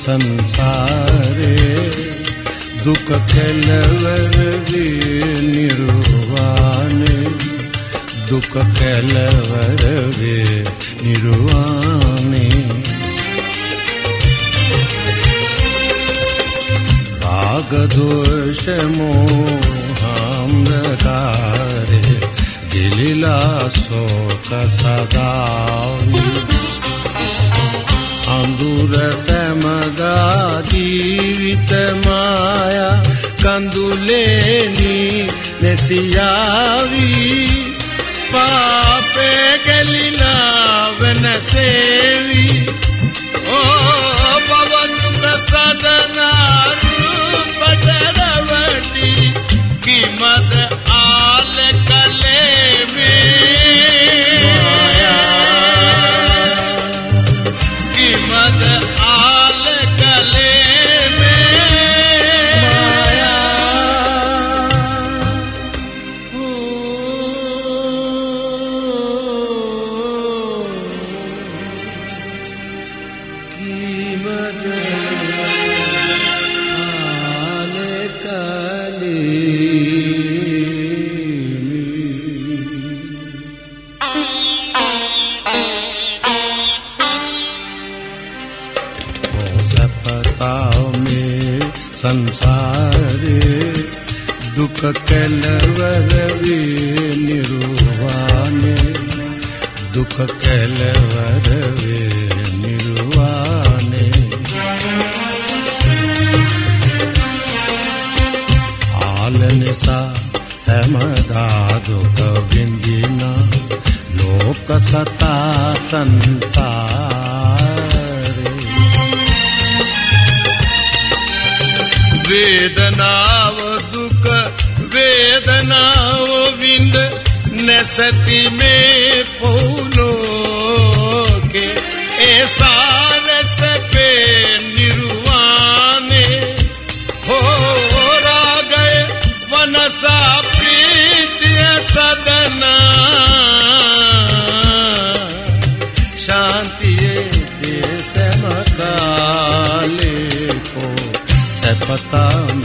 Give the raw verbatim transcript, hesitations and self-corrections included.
संसारे दुख केलवर वे निर्वाणे दुख केलवर वे निर्वाणे राग दोष मोहांधकारे दिलिला शोक सदावी अंदुर समदा जीवित माया कंदुलेनी नसियावी पापे गलिला वनसेवी ओ पवन सदना रूप डरवती कीमत आल कले में कीमत आल कले में माया हो कीमत आल कले संसारे दुख केलवर वे निर्वाणे दुख केलवर वे निर्वाणे आल निसा समदा दुख विंदिना लोक सता संसारे वेदनाव दुख वेदनाव विंद नसती में फूलो के ऐसा रस पे निर्वाणे हो गए वनसा प्रीतिय सदना शांति देश मकाले को पता